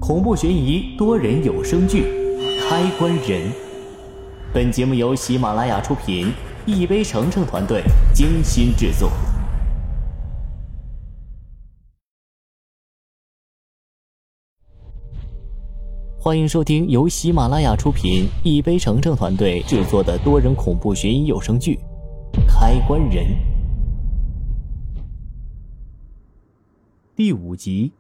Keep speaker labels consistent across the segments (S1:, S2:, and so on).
S1: 恐怖悬疑多人有声剧《开关人》。本节目由喜马拉雅出品，一杯橙橙团队精心制作。欢迎收听由喜马拉雅出品，一杯橙橙团队制作的多人恐怖悬疑有声剧《开关人》第5集。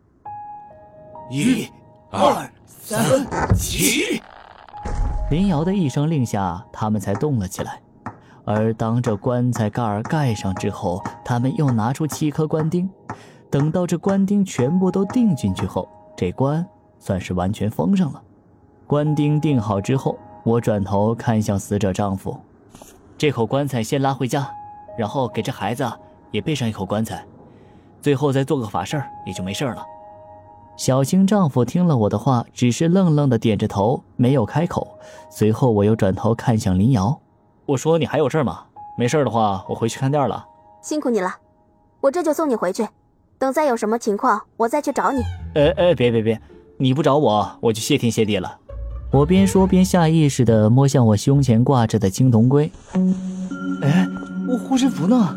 S2: 1、2、3、起！
S1: 林瑶的一声令下，他们才动了起来。而当这棺材盖盖上之后，他们又拿出7颗棺钉。等到这棺钉全部都钉进去后，这棺算是完全封上了。棺钉钉好之后，我转头看向死者丈夫，这口棺材先拉回家，然后给这孩子也备上一口棺材，最后再做个法事也就没事了。小青丈夫听了我的话，只是愣愣地点着头，没有开口。随后我又转头看向林瑶，我说你还有事吗？没事的话我回去看店了。
S3: 辛苦你了，我这就送你回去，等再有什么情况我再去找你。
S1: 别，你不找我我就谢天谢地了。我边说边下意识地摸向我胸前挂着的青铜龟。我护身符呢？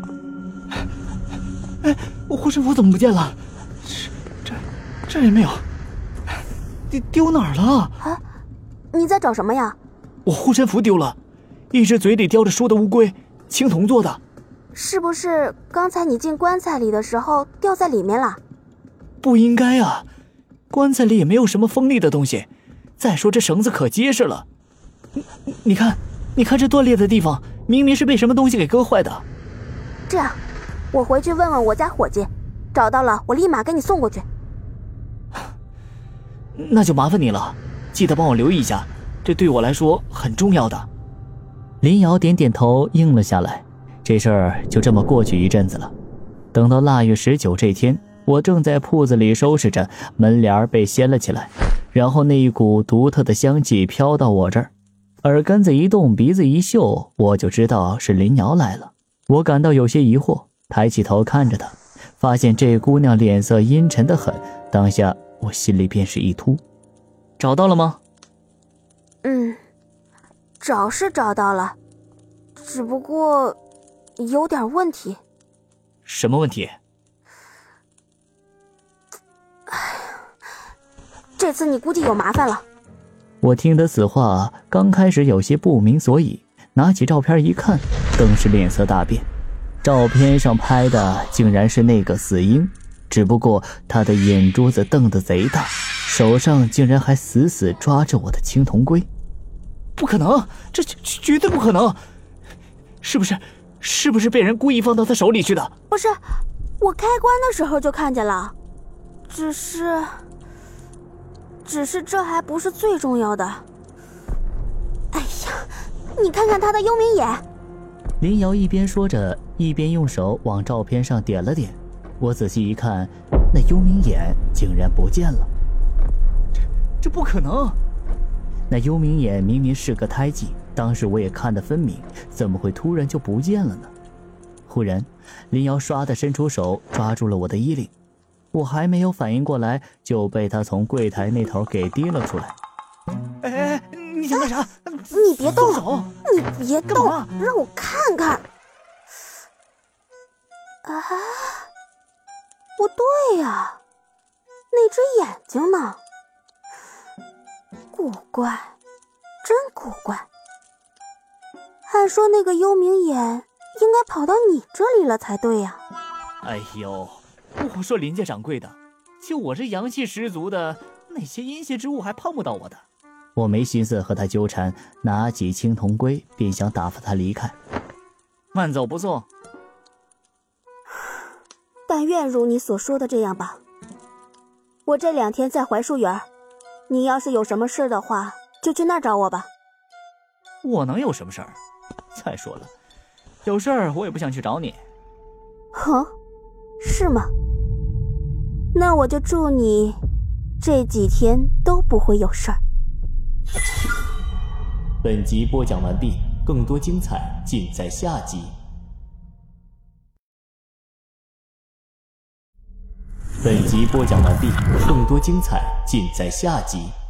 S1: 我护身符怎么不见了？这也没有，丢哪儿了？
S3: 啊，你在找什么呀？
S1: 我护身符丢了，一只嘴里叼着书的乌龟，青铜做的。
S3: 是不是刚才你进棺材里的时候掉在里面了？
S1: 不应该啊，棺材里也没有什么锋利的东西。再说这绳子可结实了，你看这断裂的地方，明明是被什么东西给割坏的。
S3: 这样，我回去问问我家伙计，找到了我立马给你送过去。
S1: 那就麻烦你了，记得帮我留意一下，这对我来说很重要的。林瑶点点头应了下来。这事儿就这么过去一阵子了。等到腊月19这天，我正在铺子里收拾着，门帘被掀了起来，然后那一股独特的香气飘到我这儿，耳根子一动，鼻子一嗅，我就知道是林瑶来了。我感到有些疑惑，抬起头看着她，发现这姑娘脸色阴沉得很，当下我心里便是一突。找到了吗？
S3: 找是找到了，只不过有点问题。
S1: 什么问题？
S3: 这次你估计有麻烦了。
S1: 我听得此话，刚开始有些不明所以，拿起照片一看，更是脸色大变。照片上拍的竟然是那个死婴，只不过他的眼珠子瞪得贼大，手上竟然还死死抓着我的青铜龟。不可能，这绝对不可能！是不是被人故意放到他手里去的？
S3: 不是，我开关的时候就看见了，只是这还不是最重要的。哎呀，你看看他的幽冥眼。
S1: 林瑶一边说着，一边用手往照片上点了点。我仔细一看，那幽冥眼竟然不见了。这不可能！那幽冥眼明明是个胎记，当时我也看得分明，怎么会突然就不见了呢？忽然，林瑶唰地伸出手抓住了我的衣领，我还没有反应过来，就被他从柜台那头给提了出来。你想干啥？
S3: 你别动
S1: 手！
S3: 你别动，让我看看。啊，不对呀，那只眼睛呢？古怪，真古怪。按说那个幽冥眼应该跑到你这里了才对呀。
S1: 哎呦，我说林家掌柜的，就我这阳气十足的，那些阴邪之物还碰不到我的。我没心思和他纠缠，拿起青铜龟便想打发他离开。慢走不送。
S3: 但愿如你所说的这样吧。我这2天在槐树园，你要是有什么事的话，就去那儿找我吧。
S1: 我能有什么事儿？再说了，有事儿我也不想去找你。
S3: 是吗？那我就祝你这几天都不会有事儿。
S1: 本集播讲完毕，更多精彩尽在下集。 本集播讲完毕，更多精彩尽在下集。